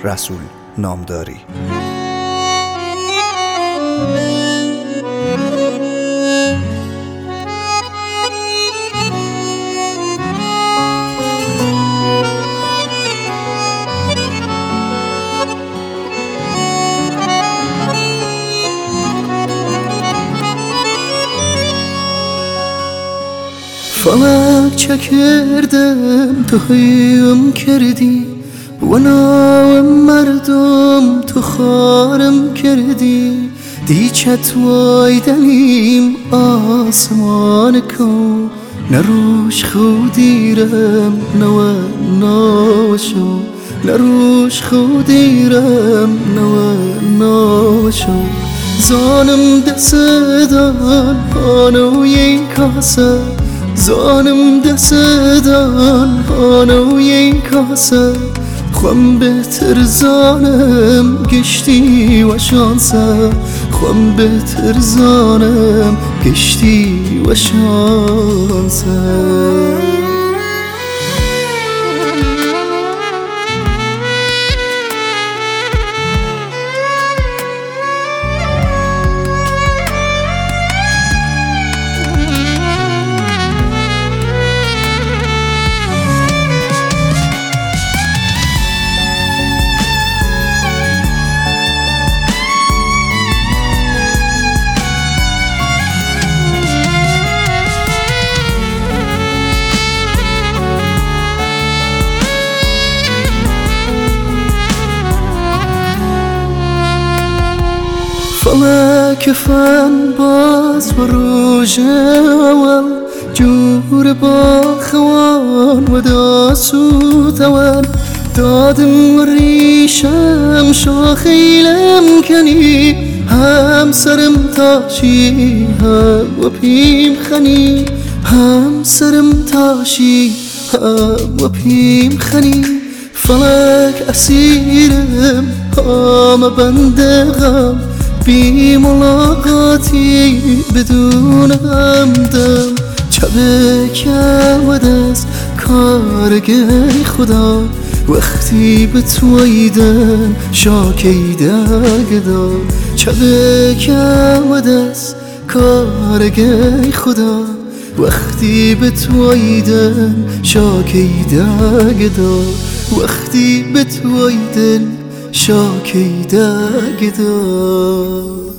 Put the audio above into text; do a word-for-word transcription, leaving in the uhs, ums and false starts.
رسول نامداری. فلک چکردم تو هیم کردی و نام مردم تو خارم کردی دیچت وای دلیم آسمان کن نروش خودیرم نو نوشو نروش خودیرم نو نوشو زانم دستدان آنو یک کاسه زانم دستدان آنو یک کاسه خوام بهتر زانم گشتی و شانسه خوام بهتر زانم گشتی و شانسه فلک فن باز و روژ اول جور با خوان و داسوت اول دادم ریشم شاخیلم کنی هم سرم تاشی هم و پیم خنی هم سرم تاشی هم و پیم خنی فلک اسیرم هم بندغم بی ملاقاتی بدون همدم چبه که و دست کارگه خدا وقتی به تویدن شاکیده گدا چبه که و دست کارگه خدا وقتی به تویدن شاکیده گدا وقتی به تویدن شاکیده گدا